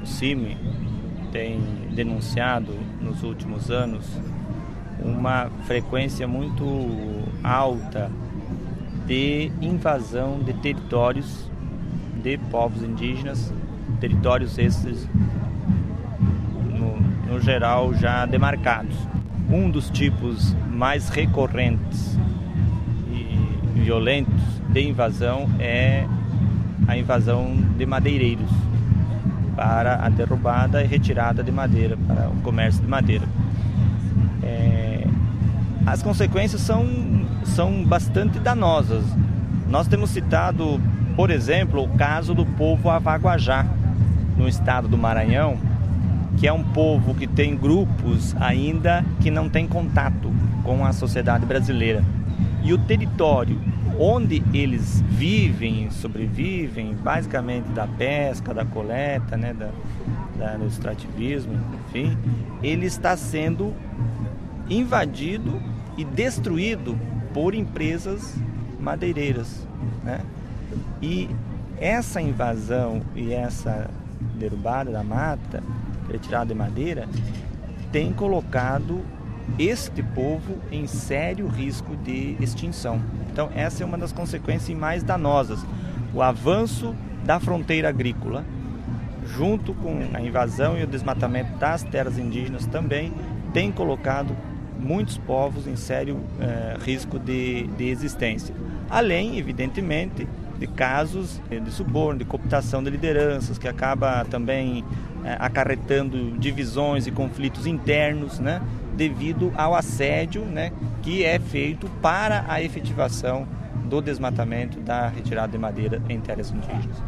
CIMI tem denunciado nos últimos anos uma frequência muito alta de invasão de territórios de povos indígenas, territórios esses, no geral, já demarcados. Um dos tipos mais recorrentes e violentos de invasão é a invasão de madeireiros para a derrubada e retirada de madeira, para o comércio de madeira. As consequências são bastante danosas. Nós temos citado, por exemplo, o caso do povo Avaguajá, no estado do Maranhão, que é um povo que tem grupos ainda que não tem contato com a sociedade brasileira. E o território onde eles vivem, sobrevivem, basicamente da pesca, da coleta, né, do extrativismo, enfim, ele está sendo invadido e destruído por empresas madeireiras, né? E essa invasão e essa derrubada da mata, retirada de madeira, tem colocado este povo em sério risco de extinção. Então essa é uma das consequências mais danosas. O avanço da fronteira agrícola, junto com a invasão e o desmatamento das terras indígenas, também tem colocado muitos povos em sério risco de existência. Além, evidentemente, de casos de suborno, de cooptação de lideranças, que acaba também acarretando divisões e conflitos internos, né, devido ao assédio, né, que é feito para a efetivação do desmatamento, da retirada de madeira em terras indígenas.